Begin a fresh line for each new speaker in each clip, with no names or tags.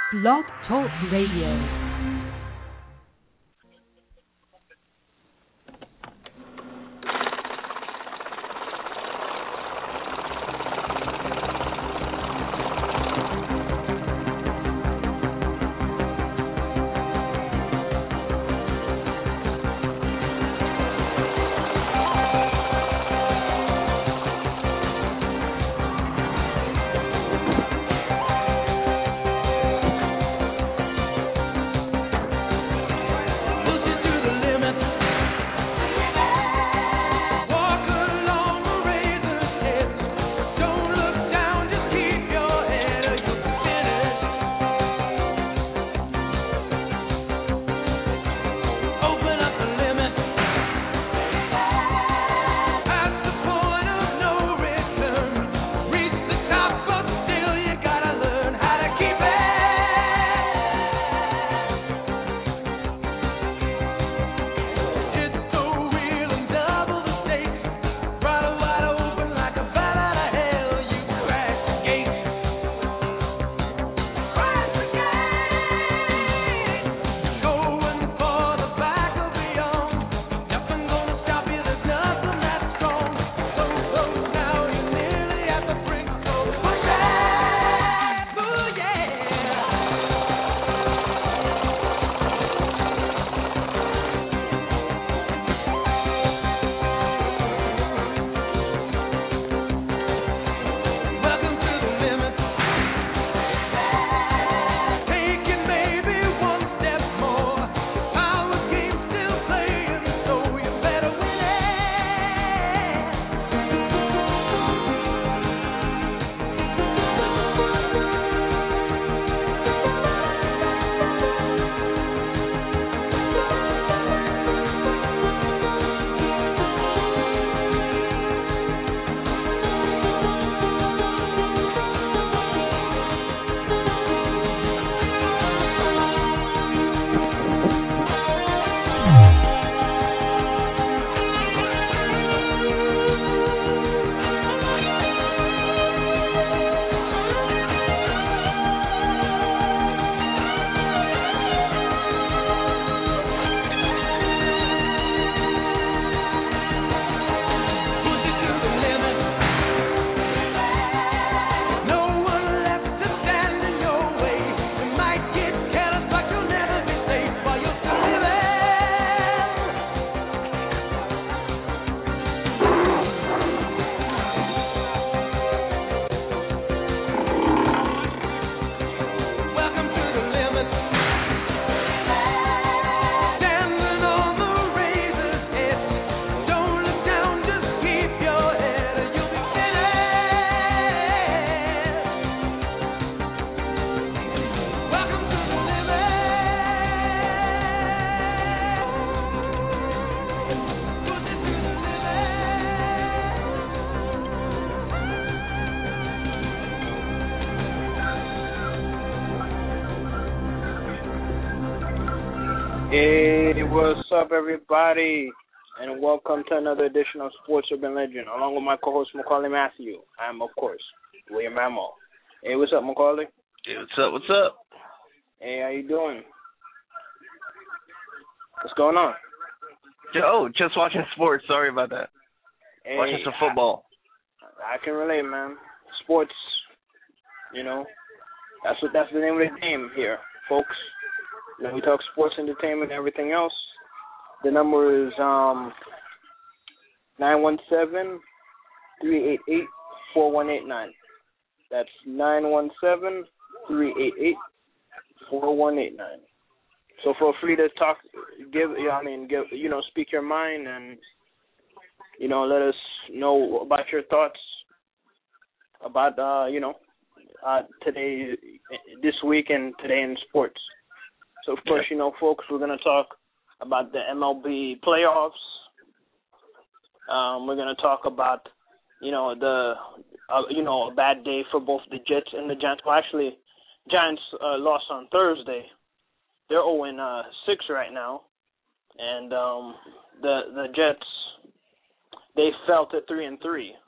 Blog Talk Radio.
Hey, what's up, everybody, and welcome to another edition of Sports Urban Legend, along with my co-host, Macaulay Matthew. I'm, of course, William Ramo. Hey, what's up, Macaulay?
Hey, what's up, what's up?
Hey, how you doing? What's going on?
Oh, just watching sports. Sorry about that.
Hey,
watching some football.
I can relate, man. Sports, you know, that's the name of the game here, folks. You know, we talk sports, entertainment, and everything else. The number is 917-388-4189. That's 917-388-4189. So feel free to talk, speak your mind, and let us know about your thoughts about today, this week, and today in sports. So, of course, folks, we're going to talk about the MLB playoffs. We're going to talk about, a bad day for both the Jets and the Giants. Well, actually, Giants lost on Thursday. They're 0-6 right now. And the Jets, they fell to 3-3.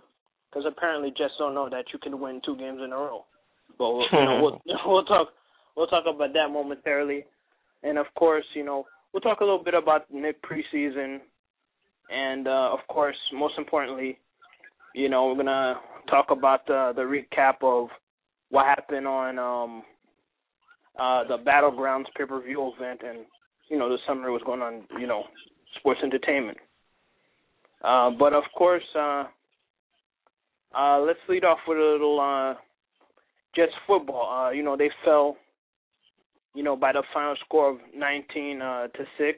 Because apparently Jets don't know that you can win 2 games in a row. But we'll we'll talk about that momentarily. And, of course, we'll talk a little bit about the Knicks preseason. And, of course, most importantly, we're going to talk about the recap of what happened on the Battlegrounds pay-per-view event and, the summary was going on, sports entertainment. But, of course, let's lead off with a little Jets football. They fell, by the final score of 19-6.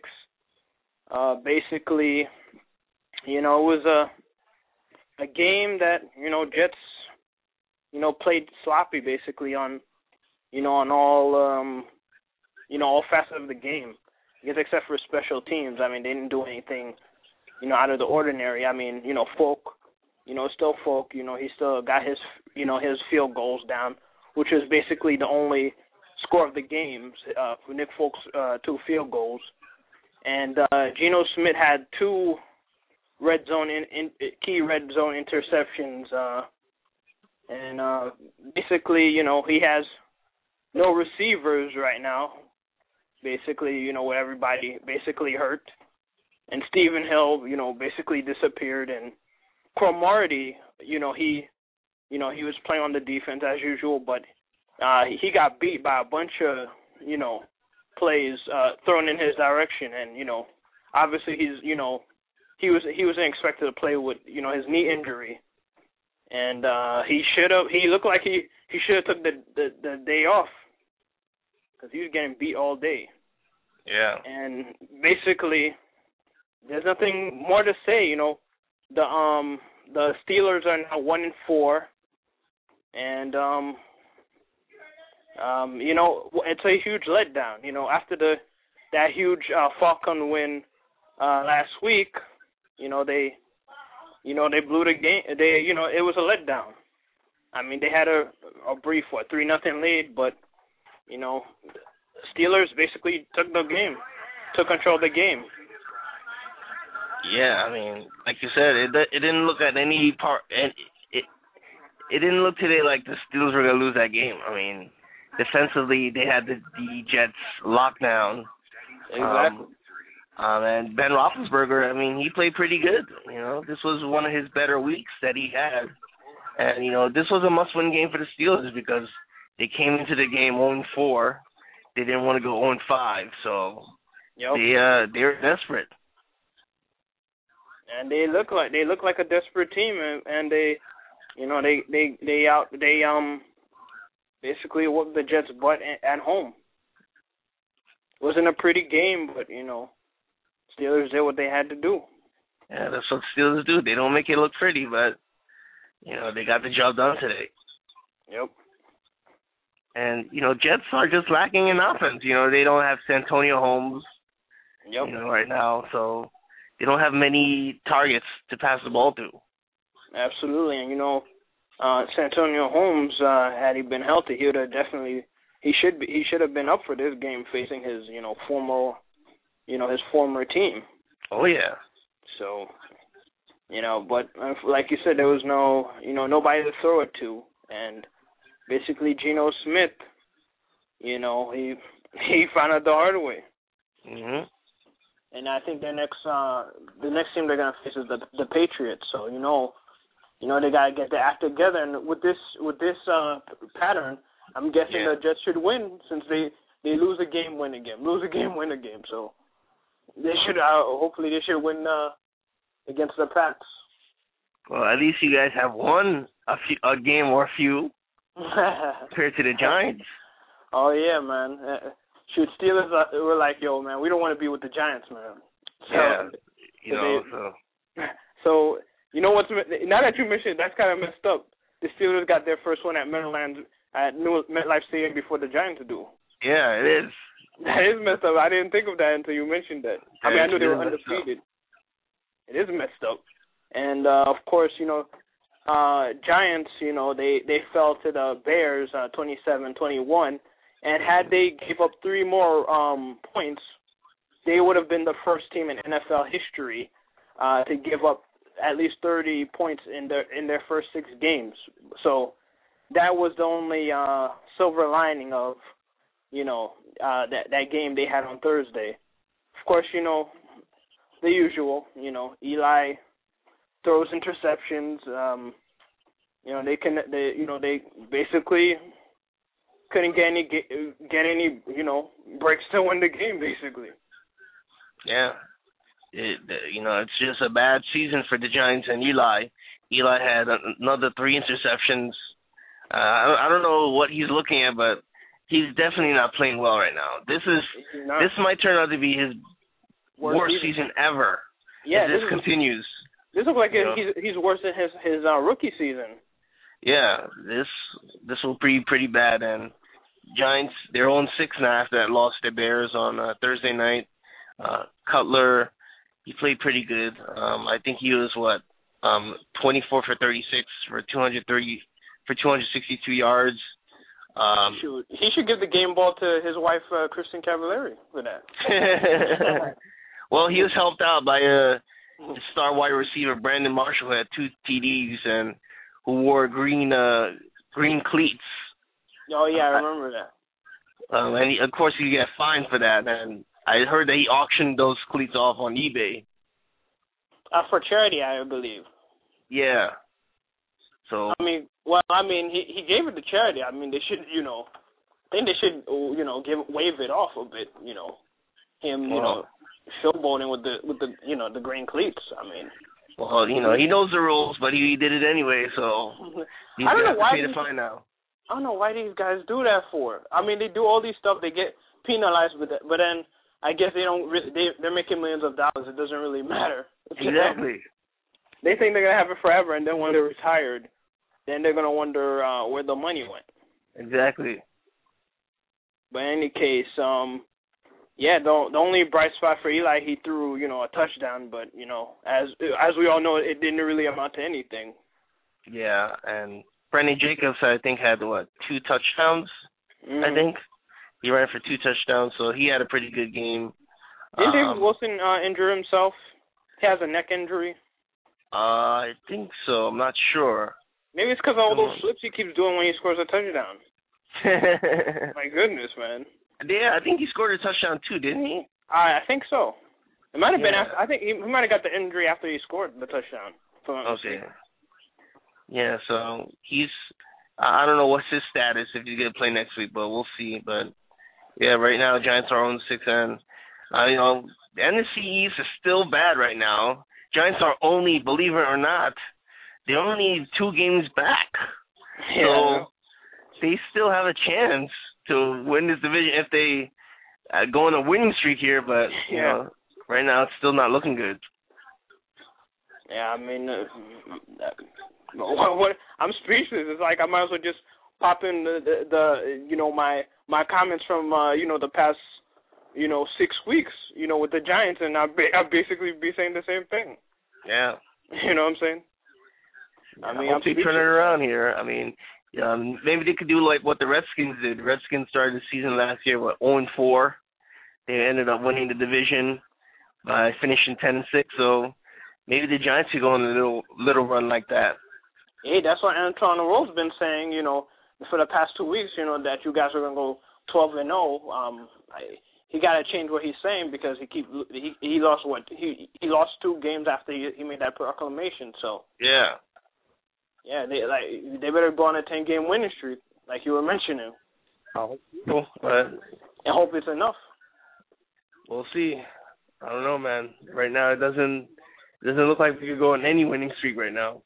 Basically, it was a game that, Jets, played sloppy basically on, on all, all facets of the game. I guess except for special teams. I mean, they didn't do anything, out of the ordinary. I mean, Folk, still Folk, he still got his, his field goals down, which is basically the only score of the game for Nick Folk's 2 field goals. And Geno Smith had 2 red zone key red zone interceptions. And basically, he has no receivers right now. Basically, with everybody basically hurt. And Stephen Hill, basically disappeared. And Cromartie, he was playing on the defense as usual, but he got beat by a bunch of, plays thrown in his direction. And, obviously he's, he wasn't expected to play with, his knee injury. And he looked like he should have took the day off because he was getting beat all day.
Yeah. And
basically, there's nothing more to say. The Steelers are now 1-4, and it's a huge letdown. After that huge Falcon win last week, they blew the game. It was a letdown. I mean, they had a brief 3-0 lead, but Steelers basically took control of the game.
Yeah, I mean, like you said, it didn't look at any part, and it didn't look today like the Steelers were gonna lose that game. I mean, defensively, they had the Jets locked down.
Exactly.
And Ben Roethlisberger, I mean, he played pretty good. This was one of his better weeks that he had. And, this was a must-win game for the Steelers because they came into the game 0-4. They didn't want to go 0-5, so
yep.
They were desperate.
And they look like a desperate team, and they basically whooped the Jets' butt at home. It wasn't a pretty game, but Steelers did what they had to do.
Yeah, that's what Steelers do. They don't make it look pretty, but, they got the job done today.
Yep.
And, Jets are just lacking in offense. They don't have Santonio Holmes,
yep.
Right now, so they don't have many targets to pass the ball to.
Absolutely. And, Santonio Holmes, had he been healthy, he would have definitely he should have been up for this game facing his, his former team.
Oh, yeah.
So, but like you said, there was nobody to throw it to. And basically Geno Smith, he found out the hard way.
Mhm.
And I think the next team they're gonna face is the Patriots. So they gotta get their act together. And with this pattern, I'm guessing the Jets should win since they lose a game, win a game, lose a game, win a game. So they should hopefully they should win against the Pats.
Well, at least you guys have won a game or a few compared to the Giants.
Oh yeah, man. Steelers were like, yo, man, we don't want to be with the Giants, man. So,
yeah,
So, what's now that you mentioned it, that's kind of messed up. The Steelers got their first one at MetLife Stadium before the Giants do.
Yeah, it is.
That is messed up. I didn't think of that until you mentioned that. I mean, I knew they were undefeated. It is messed up. And, of course, Giants, they fell to the Bears 27-21. And had they gave up 3 more points, they would have been the first team in NFL history to give up at least 30 points in their first 6 games. So that was the only silver lining of that game they had on Thursday. Of course, the usual. Eli throws interceptions. They basically couldn't get any breaks to win the game basically.
Yeah. It's just a bad season for the Giants and Eli. Eli had another 3 interceptions. I don't know what he's looking at, but he's definitely not playing well right now. This might turn out to be his worst season ever.
Yeah,
if this continues.
This looks like he's worse than his rookie season. Yeah,
this will be pretty bad. And Giants, they're 0-6 now after that loss to Bears on Thursday night. Cutler, he played pretty good. I think he was 24 for 36 for 262 yards.
He should give the game ball to his wife, Kristen Cavallari, for that.
Well, he was helped out by star wide receiver Brandon Marshall, who had 2 TDs and who wore green cleats.
Oh yeah, I remember that.
And of course, he got fined for that. And I heard that he auctioned those cleats off on eBay.
For charity, I believe.
Yeah. So.
He gave it to charity. They should, I think they should, waive it off a bit. Him, showboating with the green cleats.
Well, he knows the rules, but he did it anyway, so he's got to pay the fine now.
I don't know why these guys do that for. They do all these stuff, they get penalized with it, but then I guess they're making millions of dollars. It doesn't really matter.
Exactly.
They think they're gonna have it forever, and then when they're retired, then they're gonna wonder where the money went.
Exactly.
But in any case, the only bright spot for Eli, he threw, a touchdown, but, as we all know, it didn't really amount to anything.
Yeah, and Brendan Jacobs, I think, had, 2 touchdowns, I think. He ran for 2 touchdowns, so he had a pretty good game.
Didn't David Wilson injure himself? He has a neck injury.
I think so. I'm not sure.
Maybe it's because of all those flips he keeps doing when he scores a touchdown. My goodness, man.
Yeah, I think he scored a touchdown too, didn't he?
I think so. It might have been after. I think he might have got the injury after he scored the touchdown.
Okay. Yeah, so he's. I don't know what's his status if he's gonna play next week, but we'll see. But yeah, right now Giants are on 6 and the NFC East is still bad right now. Giants are only, believe it or not, they're only 2 games back. Yeah. So they still have a chance to win this division if they go on a winning streak here, but right now it's still not looking good.
Yeah, what I'm speechless. It's like I might as well just pop in the my comments from the past 6 weeks with the Giants, and I'll basically be saying the same thing.
Yeah.
You know what I'm saying?
I hope they turn it around here. Maybe they could do like what the Redskins did. The Redskins started the season last year 0-4. They ended up winning the division by finishing 10-6. So maybe the Giants could go on a little run like that.
Hey, that's what Antoine Rowe's been saying. For the past 2 weeks. That you guys are gonna go 12-0. He got to change what he's saying because he lost he lost 2 games after he made that proclamation. So
yeah.
Yeah, they better go on a 10-game winning streak, like you were mentioning.
Oh, cool.
And hope it's enough.
We'll see. I don't know, man. Right now, it doesn't look like we could go on any winning streak right now.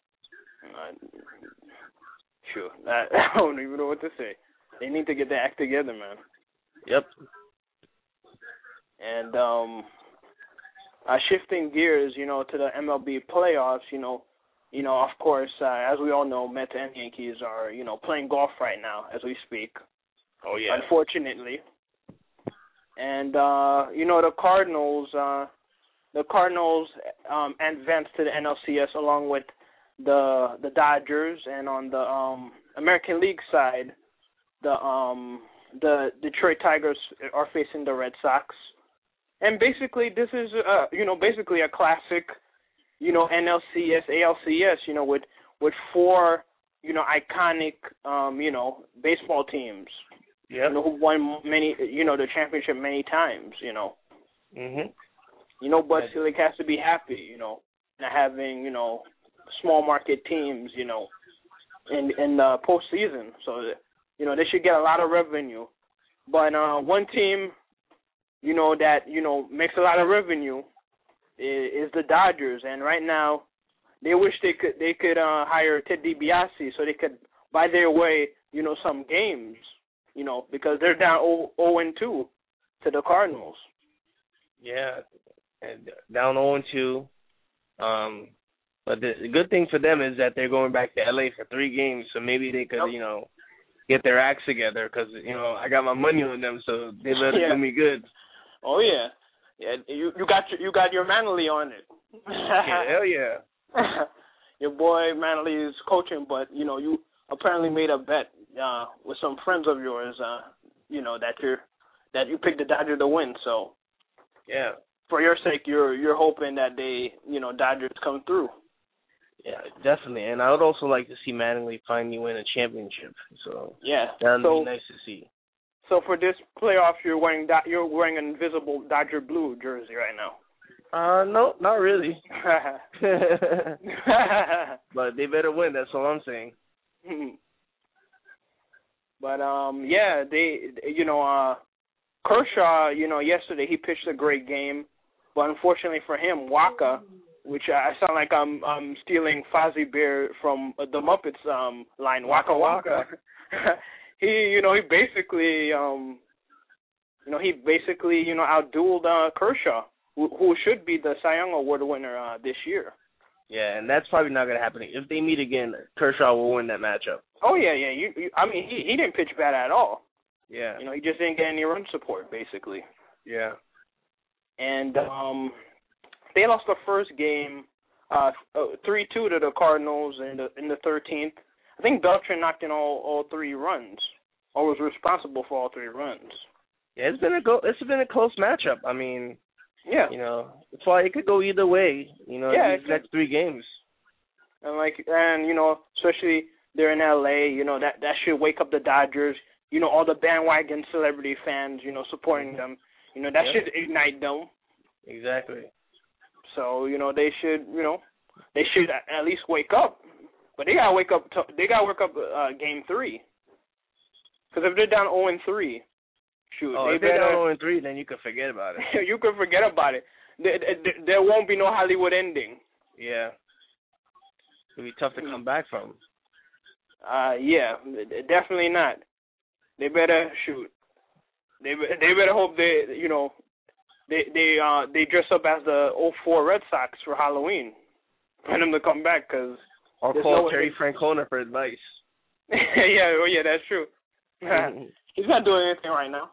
Sure. I don't even know what to say. They need to get their act together, man.
Yep.
And shifting gears, to the MLB playoffs, of course, as we all know, Mets and Yankees are, playing golf right now as we speak.
Oh, yeah.
Unfortunately. And, the Cardinals advanced to the NLCS along with the Dodgers, and on the American League side, the Detroit Tigers are facing the Red Sox. And basically, this is, basically a classic, NLCS, ALCS, with 4, iconic, baseball teams.
Yeah.
You know, who won the championship many times.
Mhm.
Bud Selig has to be happy. Not having small market teams. In the postseason, so they should get a lot of revenue. But one team, that makes a lot of revenue is the Dodgers, and right now they wish they could hire Ted DiBiase so they could buy their way some games, because they're down 0-2 to the Cardinals.
Yeah, and down 0-2. But the good thing for them is that they're going back to LA for 3 games, so maybe they could get their acts together, because I got my money on them, so they better do me good.
Oh yeah. Yeah, you got your Manley on it.
Yeah, hell yeah.
Your boy Manley is coaching, but you apparently made a bet with some friends of yours. That you picked the Dodgers to win. So
yeah,
for your sake, you're hoping that they Dodgers come through.
Yeah, definitely. And I would also like to see Mattingly finally win a championship. So
yeah,
that'd be nice to see.
So for this playoff, you're wearing an invisible Dodger blue jersey right now.
No, not really. But they better win. That's all I'm saying.
But Kershaw, yesterday he pitched a great game, but unfortunately for him, Waka, which I sound like I'm stealing Fozzie Bear from the Muppets line, Waka Waka. He basically outdueled Kershaw, who should be the Cy Young Award winner this year.
Yeah, and that's probably not going to happen. If they meet again, Kershaw will win that matchup.
Oh yeah. He didn't pitch bad at all.
Yeah.
He just didn't get any run support, basically.
Yeah.
And they lost the first game 3-2 to the Cardinals in the 13th. I think Beltran knocked in all 3 runs, or was responsible for all 3 runs.
Yeah, it's been a close matchup. I mean,
yeah,
it's why it could go either way. These next 3 games.
And especially they're in LA. That should wake up the Dodgers. All the bandwagon celebrity fans. Supporting them. That should ignite them.
Exactly.
So they should at least wake up. But they gotta wake up. They gotta work up game 3. Because if they're down 0-3, shoot.
If they're down 0-3, then you can forget about it.
You can forget about it. There won't be no Hollywood ending.
Yeah. It'll be tough to come back from.
Yeah, definitely not. They better shoot. They better hope they dress up as the 04 Red Sox for Halloween for them to come back, because.
Or call Terry Francona for advice.
yeah, that's true. He's not doing anything right now.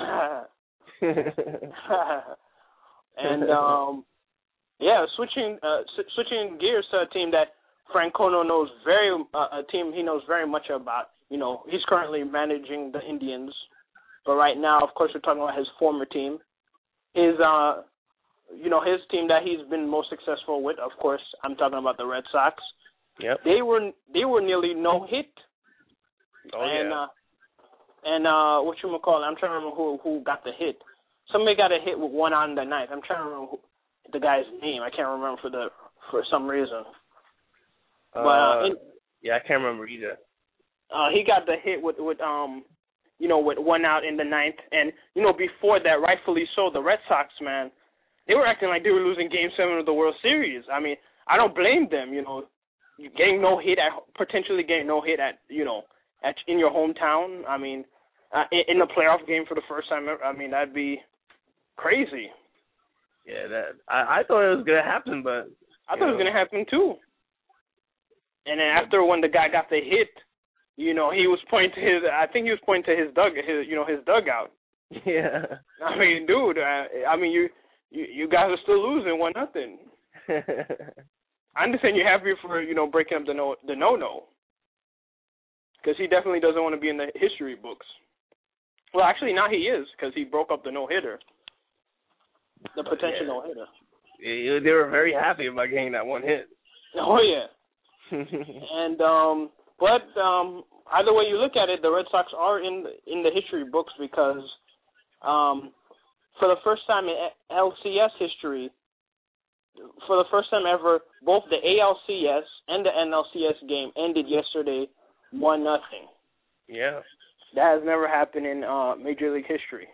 And switching gears to a team that Francona knows he knows very much about. He's currently managing the Indians, but right now, of course, we're talking about his former team. His team that he's been most successful with. Of course, I'm talking about the Red Sox.
Yep.
They were nearly no hit.
Oh yeah.
And whatchamacallit, I'm trying to remember who got the hit. Somebody got a hit with 1 on the 9th. I'm trying to remember the guy's name. I can't remember for some reason. But
I can't remember either.
He got the hit with 1 out in the 9th, and before that, rightfully so, the Red Sox, man, they were acting like they were losing Game 7 of the World Series. I mean, I don't blame them. Getting no hit potentially getting no hit in your hometown. I mean, in the playoff game for the first time ever. I mean, that'd be crazy.
Yeah, I thought it was gonna happen, but
I thought it was gonna happen too. And then after when the guy got the hit, he was pointing to his dugout.
Yeah.
I mean, dude. You guys are still losing 1-0. I understand you're happy for breaking up the no. Because he definitely doesn't want to be in the history books. Well, actually, now he is, because he broke up the no-hitter. The potential no-hitter.
Yeah, they were very happy about getting that 1 hit.
Oh, yeah. And, either way you look at it, the Red Sox are in the history books because for the first time in LCS history, for the first time ever, both the ALCS and the NLCS game ended yesterday 1-0.
Yeah.
That has never happened in Major League history.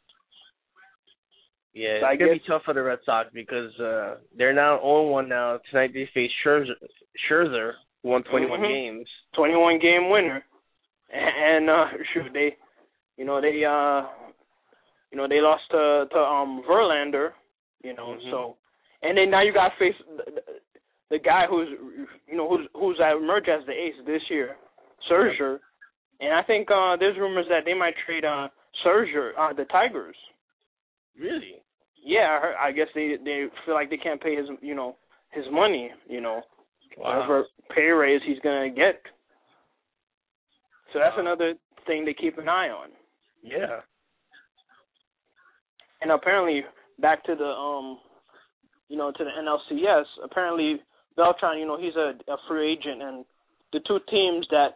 Yeah,
So
it's going to be tough for the Red Sox because they're now 0-1 now. Tonight they face Scherzer, who won 21 games.
21-game winner. And they lost to Verlander, so, and then now you got to face the guy who's emerged as the ace this year, Scherzer, and I think there's rumors that they might trade Scherzer, the Tigers.
Really?
Yeah, I guess they feel like they can't pay his money, whatever pay raise he's gonna get. So that's another thing to keep an eye on.
Yeah.
And apparently, back to the to the NLCS. Apparently, Beltran, he's a free agent, and the two teams that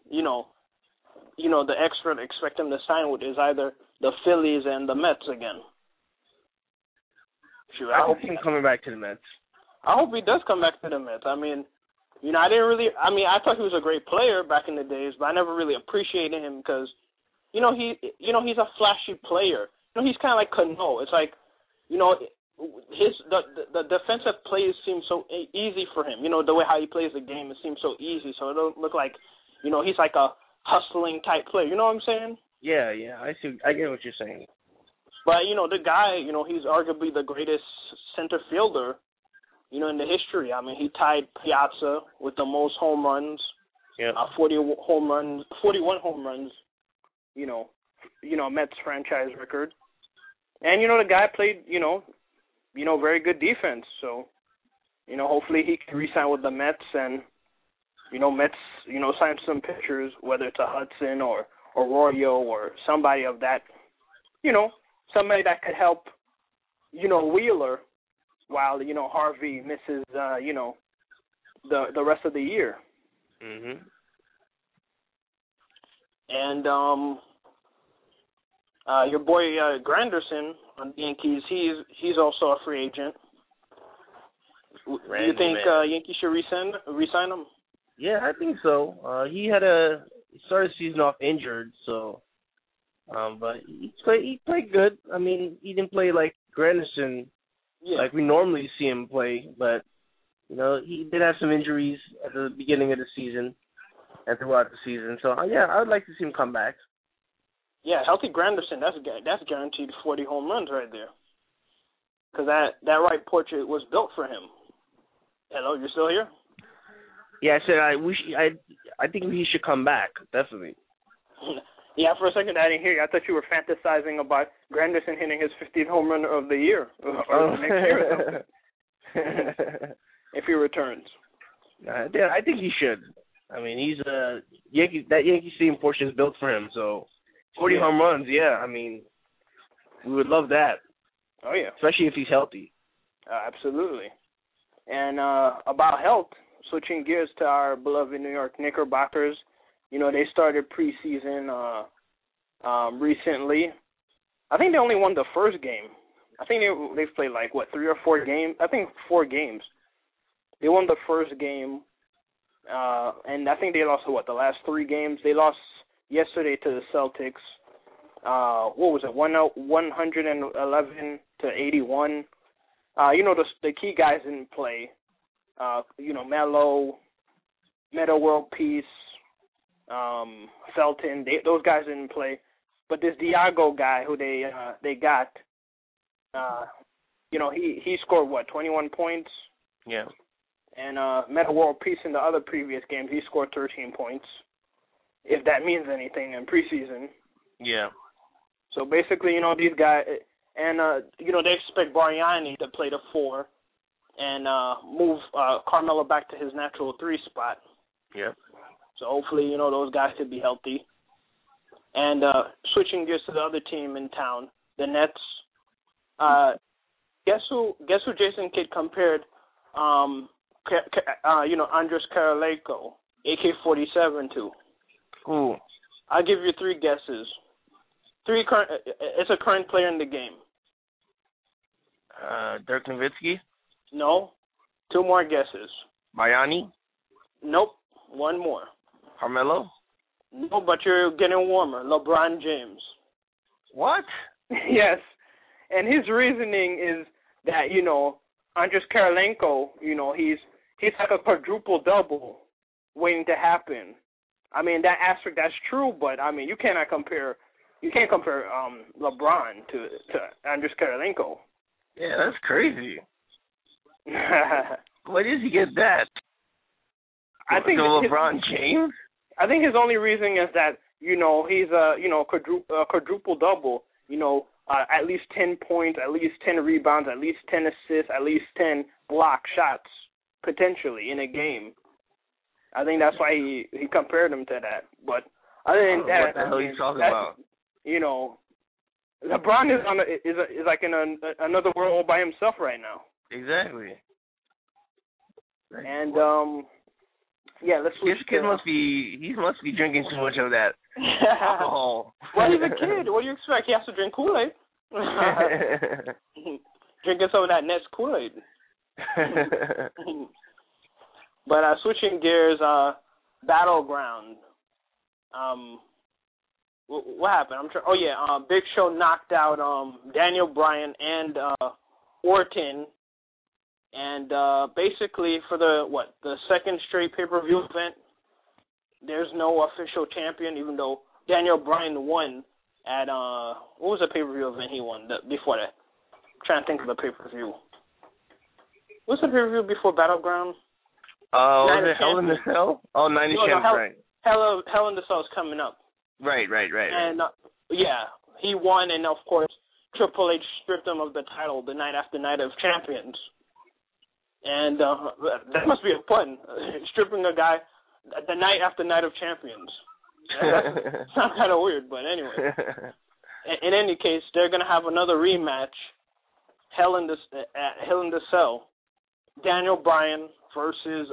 the expert expect him to sign with is either the Phillies and the Mets again.
Sure, I hope he's coming back to the Mets.
I hope he does come back to the Mets. I mean, I thought he was a great player back in the days, but I never really appreciated him because, he's a flashy player. He's kind of like Cano. It's like, the defensive plays seem so easy for him. The way how he plays the game, it seems so easy. So it don't look like, he's like a hustling type player. You know what I'm saying?
Yeah, I see. I get what you're saying.
But the guy, he's arguably the greatest center fielder, in the history. I mean, he tied Piazza with the most home runs.
Yeah.
41 home runs. Mets franchise record. And the guy played, very good defense. So, hopefully he can re-sign with the Mets and, Mets, sign some pitchers, whether it's a Hudson or Arroyo or somebody of that, somebody that could help, Wheeler while, Harvey misses, the rest of the year.
Mhm.
And your boy Granderson on the Yankees, he's also a free agent. Do you think Yankees should re-sign him?
Yeah, I think so. He started the season off injured, so but he played good. I mean, he didn't play like Granderson like we normally see him play, but he did have some injuries at the beginning of the season and throughout the season. So yeah, I would like to see him come back.
Yeah, healthy Granderson, that's guaranteed 40 home runs right there. Because that right portrait was built for him. Hello, you still here?
Yeah, I said I think he should come back, definitely.
Yeah, for a second I didn't hear you. I thought you were fantasizing about Granderson hitting his 50th home run of the year or next year or something. If he returns.
Yeah, I think he should. I mean, he's a Yankee. That Yankee Stadium portion is built for him. So 40 home runs, yeah. I mean, we would love that.
Oh yeah,
especially if he's healthy.
Absolutely. And about health, switching gears to our beloved New York Knickerbockers. They started preseason recently. I think they only won the first game. I think they've played 3 or 4 games. I think 4 games. They won the first game, and I think they lost the last 3 games. They lost yesterday to the Celtics. What was it? 111 to 81. The key guys didn't play. Melo, Metta World Peace, Felton. Those guys didn't play. But this Diago guy who they got, he scored 21 points.
Yeah.
And Metta World Peace in the other previous games, he scored 13 points. If that means anything in preseason.
Yeah.
So basically, these guys, and they expect Bargnani to play the 4, and move Carmelo back to his natural 3 spot.
Yeah.
So hopefully, those guys could be healthy. And switching gears to the other team in town, the Nets. Guess who Jason Kidd compared, Andres Karoleko, AK-47 to?
Who?
I'll give you 3 guesses. It's a current player in the game.
Dirk Nowitzki?
No. 2 more guesses.
Miami?
Nope. 1 more.
Carmelo?
No, but you're getting warmer. LeBron James.
What?
Yes. And his reasoning is that, Andres Kirilenko, he's like a quadruple double waiting to happen. I mean, that aspect, that's true, but I mean, you can't compare LeBron to Andres Kirilenko.
Yeah, that's crazy. Where did he get that?
I think
LeBron James?
I think his only reason is that, he's a quadruple double, at least 10 points, at least 10 rebounds, at least 10 assists, at least 10 block shots potentially in a game. I think that's why he compared him to that. But other than that,
what the hell are you talking about?
LeBron is like in another world all by himself right now.
Exactly.
And let's switch.
This kid must be drinking too much of that alcohol.
Well, he's a kid. What do you expect? He has to drink Kool-Aid. Drinking some of that Nets Kool-Aid. But switching gears, Battleground. What happened? Big Show knocked out Daniel Bryan and Orton, and basically for the second straight pay-per-view event, there's no official champion, even though Daniel Bryan won at what was the pay-per-view event he won before that? I'm trying to think of the pay-per-view. What's the pay-per-view before Battleground?
Was it Hell in the Cell? Oh, Night of Champions, right.
Hell in the Cell is coming up.
Right.
And, he won, and, of course, Triple H stripped him of the title the night after Night of Champions. And that must be a fun, stripping a guy the night after Night of Champions. That sounds kind of weird, but anyway. In any case, they're going to have another rematch, Hell in the Cell. Daniel Bryan versus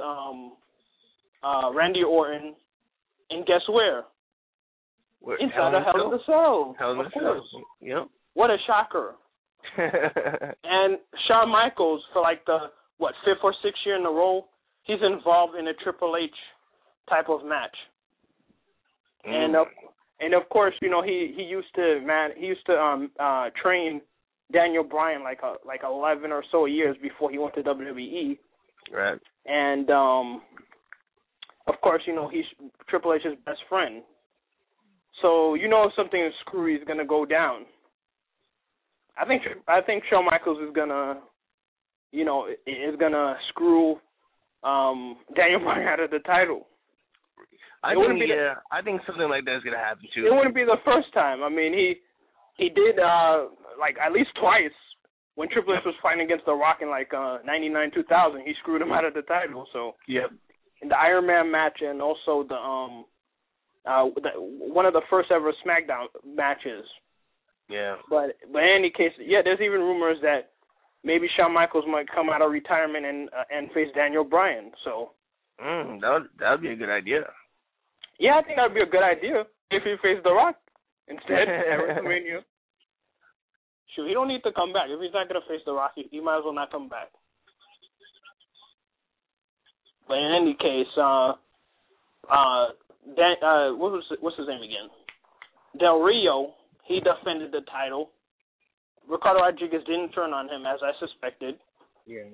Randy Orton, and guess where? Inside of Hell in the Cell.
Hell in the Cell. Yep.
What a shocker. And Shawn Michaels, for like the 5th or 6th year in a row, he's involved in a Triple H type of match. And of course, he used to train Daniel Bryan like 11 or so years before he went to WWE.
Right.
And of course, he's Triple H's best friend. So something screwy is gonna go down. I think Shawn Michaels is gonna, is gonna screw Daniel Bryan out of the title.
I think something like that is gonna happen too.
It wouldn't be the first time. I mean, he did at least twice when Triple H was fighting against The Rock in 99, 2000. He screwed him out of the title. So
yep.
In the Iron Man match, and also the one of the first ever SmackDown matches.
Yeah.
But in any case, there's even rumors that maybe Shawn Michaels might come out of retirement and face Daniel Bryan. So.
That would be a good idea.
Yeah, I think that would be a good idea if he faced The Rock instead at WrestleMania. Sure, he don't need to come back. If he's not going to face The Rock, he might as well not come back. But in any case, what's his name again? Del Rio, he defended the title. Ricardo Rodriguez didn't turn on him, as I suspected.
Yeah.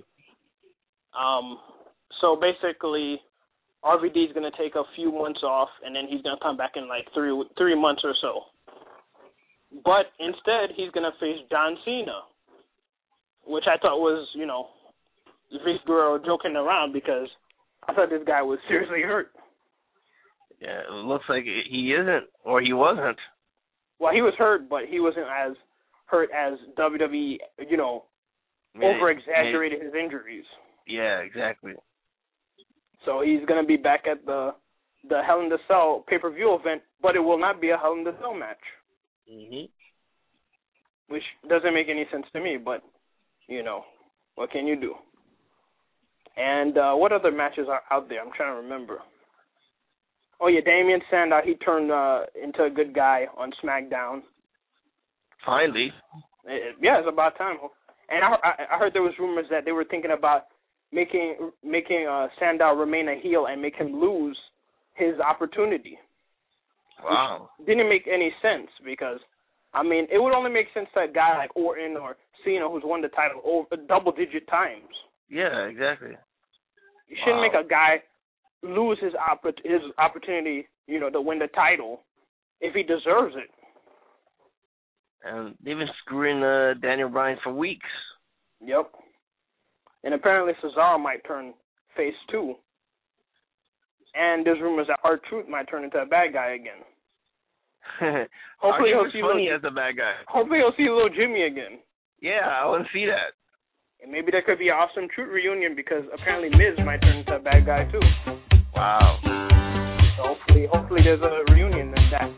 So basically, RVD is going to take a few months off, and then he's going to come back in 3 months or so. But instead, he's going to face John Cena, which I thought was, Vince Guerrero joking around, because I thought this guy was seriously hurt.
Yeah, it looks like he isn't, or he wasn't.
Well, he was hurt, but he wasn't as hurt as WWE, over-exaggerated his injuries.
Yeah, exactly.
So he's going to be back at the Hell in the Cell pay-per-view event, but it will not be a Hell in the Cell match.
Mm-hmm.
Which doesn't make any sense to me, but, what can you do? And what other matches are out there? I'm trying to remember. Oh yeah, Damien Sandow. He turned into a good guy on SmackDown.
Finally.
Yeah, it's about time. And I heard there was rumors that they were thinking about making Sandow remain a heel and make him lose his opportunity.
Wow.
Which didn't make any sense because, I mean, it would only make sense to a guy like Orton or Cena who's won the title over double-digit times.
Yeah, exactly.
You shouldn't make a guy lose his opportunity, to win the title if he deserves it.
And they've been screwing Daniel Bryan for weeks.
Yep. And apparently Cesaro might turn face too. And there's rumors that R-Truth might turn into a bad guy again. Hopefully he'll see
funny as a bad guy.
Hopefully he'll see little Jimmy again.
Yeah, I want to see that.
And maybe there could be an awesome Truth reunion because apparently Miz might turn into a bad guy too.
Wow.
So hopefully there's a reunion in that.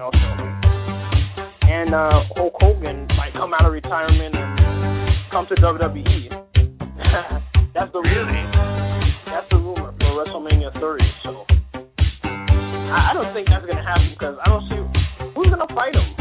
And Hulk Hogan might come out of retirement and come to WWE. That's the rumor for WrestleMania 30. So I don't think that's gonna happen because I don't see who's gonna fight him.